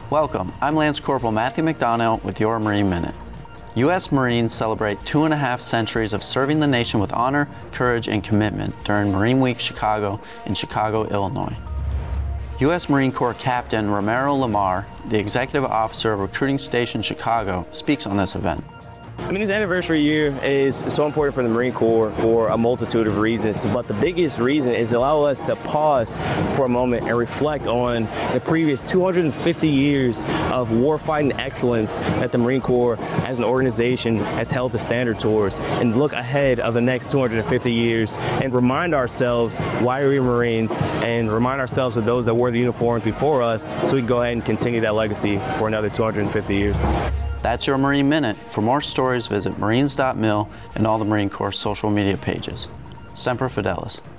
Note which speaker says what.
Speaker 1: Welcome, I'm Lance Corporal Matthew McDonnell with your Marine Minute. U.S. Marines celebrate 2.5 centuries of serving the nation with honor, courage, and commitment during Marine Week Chicago in Chicago, Illinois. U.S. Marine Corps Captain Romero Lamar, the Executive Officer of Recruiting Station Chicago, speaks on this event.
Speaker 2: This anniversary year is so important for the Marine Corps for a multitude of reasons, but the biggest reason is to allow us to pause for a moment and reflect on the previous 250 years of warfighting excellence that the Marine Corps as an organization has held the standard towards, and look ahead of the next 250 years and remind ourselves why we're Marines and remind ourselves of those that wore the uniforms before us so we can go ahead and continue that legacy for another 250 years.
Speaker 1: That's your Marine Minute. For more stories, visit marines.mil and all the Marine Corps social media pages. Semper Fidelis.